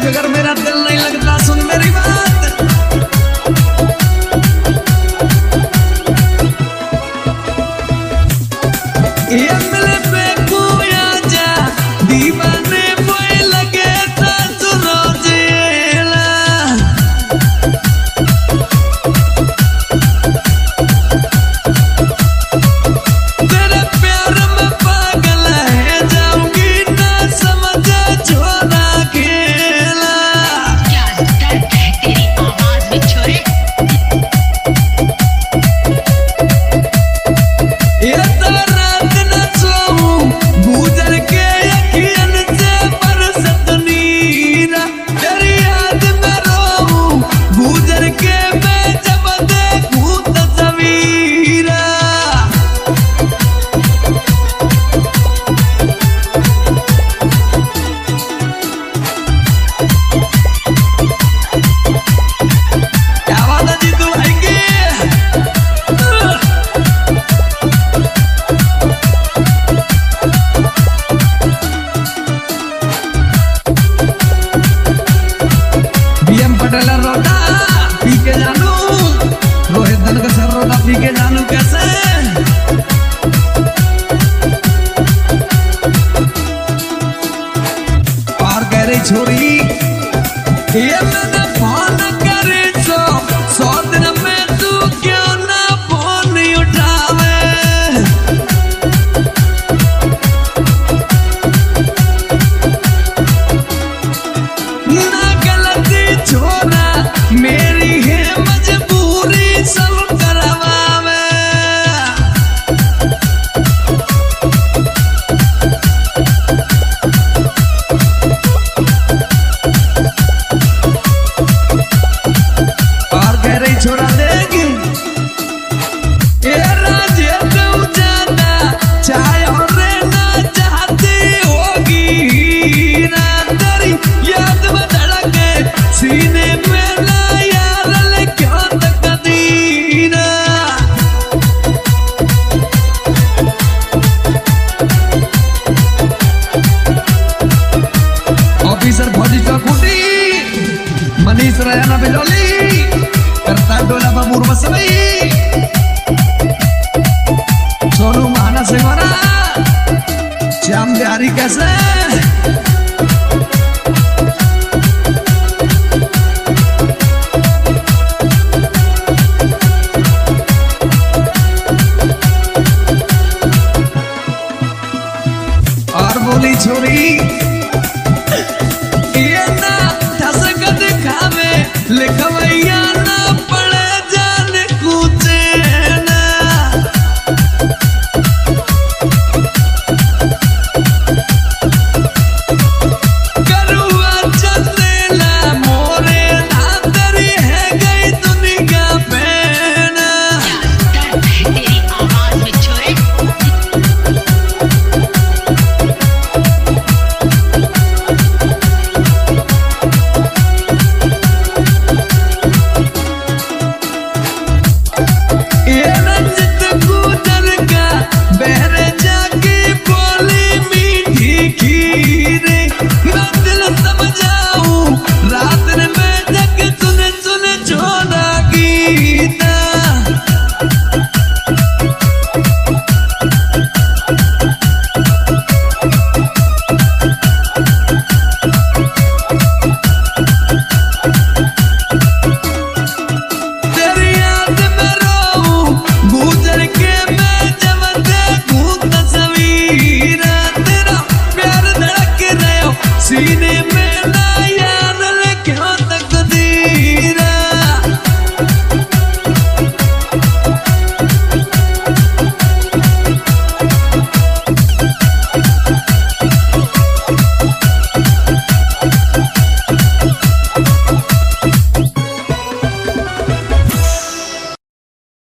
बगैर मेरा दिल नहीं लगता, सुन मेरी बात। ये मिले पे कोई आजा दीवाने कोई लगे ता सुनो जेला। तेरे प्यार में पागल है जाऊंगी ना समझ छोरा खेला। क्या दर्द है तेरी आवाज में छोरे। ये तो रात न सोऊं गुजर के अखियन से बरसत नीरा। तेरी याद में रोऊं गुजर के मैं जब देखूं तस्वीरा। क्या बात है जीतू भाई की। बीएम पटेल रोटा पी के जानू, रोहित धनकर रोटा पी के जानू कैसे। पार कह रही छोरी ये मैंने फोन करे सौ दिन में तू क्यों ना फोन उठावे। ना गलती छोरा मेरी है मजबूरी सब करवावे। और कह रही छोरा देगी ये राजे तू जाना चाहे और रहना चाहती होगी ना। तेरी याद में धड़के सीने में ना यार क्यों तक दीना। ऑफिसर फौजी चौकुटी मनीष रैना बिलोली करता डोला बबूर मसबई सोनू महाना सिंगोरा श्याम बिहारी कैसे। और बोली छोरी